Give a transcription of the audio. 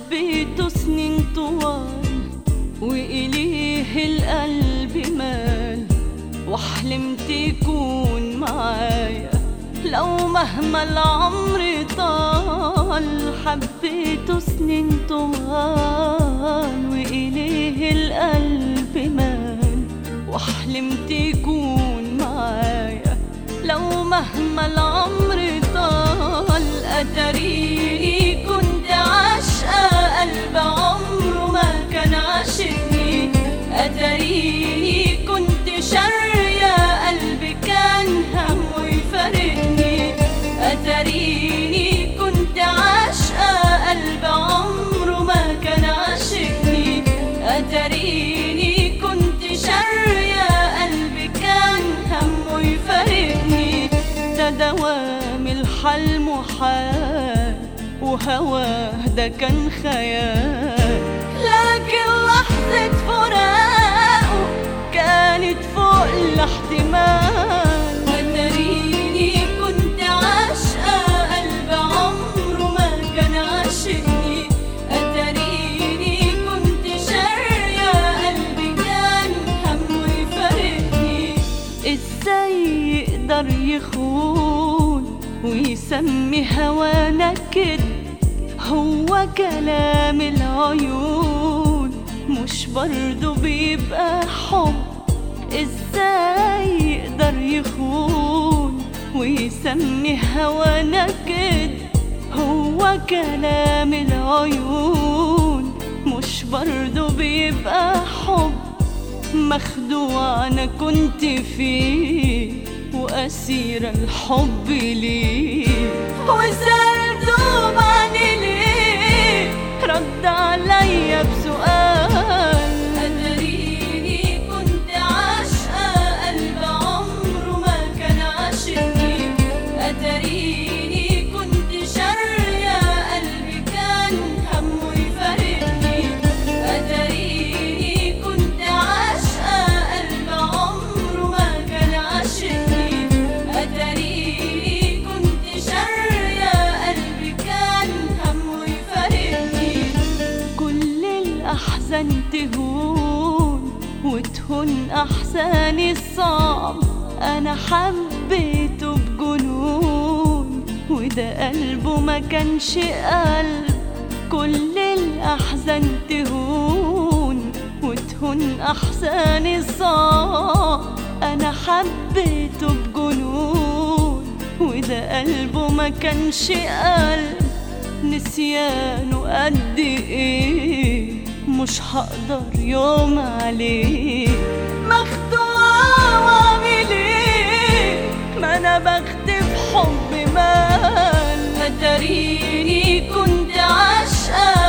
حبيته سنين طوال وإليه القلب مال، وحلمت يكون معايا لو مهما العمر طال. حبيته سنين طوال وإليه القلب مال، وحلمت يكون معايا لو مهما العمر طال. أتريني كنت عاشقة قلب عمره ما كان عاشقني، أتريني كنت شارية قلبي كان همه يفارقني، أتريني كنت عاشقة قلب عمره ما كان عاشقني، أتريني كنت شارية قلبي كان همه يفارقني. ده دوام الحال محال وهواه ده كان خيال، لكن لحظة فراقه كانت فوق الاحتمال. أتريني كنت عاشقة قلب عمره ما كان عاشقني، أتريني كنت شارية قلبي كان همه يفارقني. إزاي يقدر يخون ويسمي هوانا كده؟ هو كلام العيون مش برضو بيبقى حب؟ ازاي يقدر يخون ويسمي هوانا كده؟ هو كلام العيون مش برضو بيبقى حب؟ مخدوع انا كنت فيه وأسير الحب ليه، وسألته معني ليه رد عليا بسؤال. أتريني كنت عاشقة قلب عمره ما كان عاشقني، أتريني كنت شارية قلبي كان همه يفارقني، أتريني كنت عاشقة قلب عمره ما كان عاشقني، أتريني كنت شارية قلبي كان همه يفارقني. كل الأحزان تهون وتهون أحزاني الصعب، أنا حبيته بجنون وده قلبه ما كانش قلب. كل الأحزان تهون وتهون أحزاني الصعب، أنا حبيته بجنون وده قلبه ما كانش قلب. نسيانه قد ايه مش هقدر يوم عليه، مخدوعة واعمل ايه ما انا بخدم حب مال. أتريني كنت عاشقة